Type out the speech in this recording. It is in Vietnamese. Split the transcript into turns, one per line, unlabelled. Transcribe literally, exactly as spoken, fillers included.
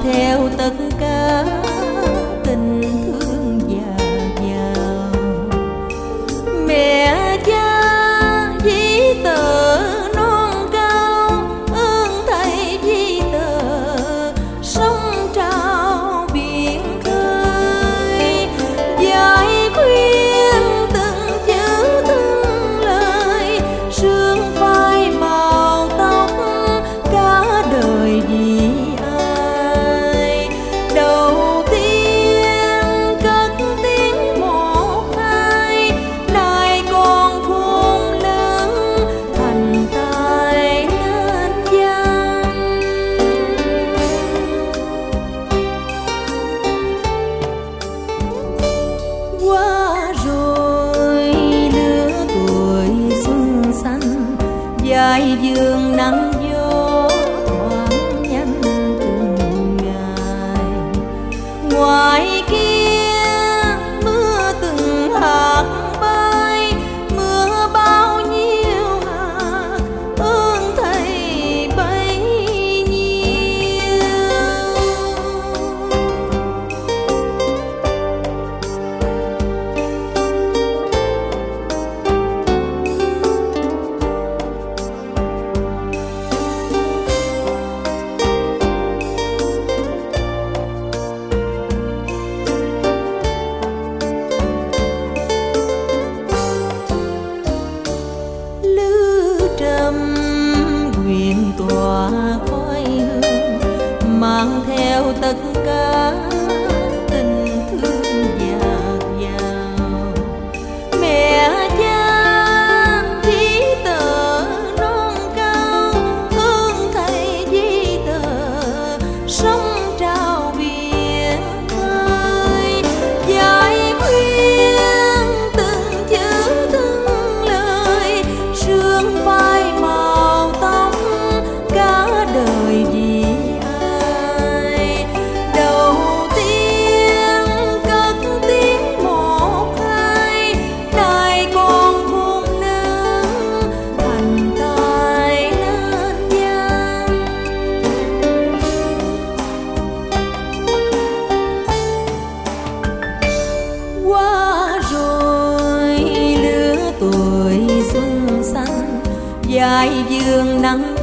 theo tất cả tình thương dạt dào. Mẹ cha dĩ tờ non cao, ơn thầy dĩ tờ sông trào biển khơi. Dạy khuyên từng chữ từng lời, sương phai màu tóc cả đời vì ai. Đầu tiên cất tiếng một hai, nay con khôn lớn thành tài nên danh. Qua rồi lứa tuổi xuân xanh, dài vườn nắng gió thoáng nhanh từng ngày. Ngoài kia mưa từng hạt bay, mưa bao nhiêu hạt ơn thầy bấy nhiêu. Lư trầm nguyện tỏa khói hương, mang theo tất cả tình thương dạt dào. Mẹ cha dĩ tờ non cao, ơn thầy dĩ tờ sông trào biển khơi. Dạy khuyên từng chữ từng lời, sương phai màu tóc cả đời vì ai. Đầu tiên cất tiếng một hai, nay con khôn lớn thành tài nên danh. Qua rồi lứa tuổi xuân xanh, dài vườn nắng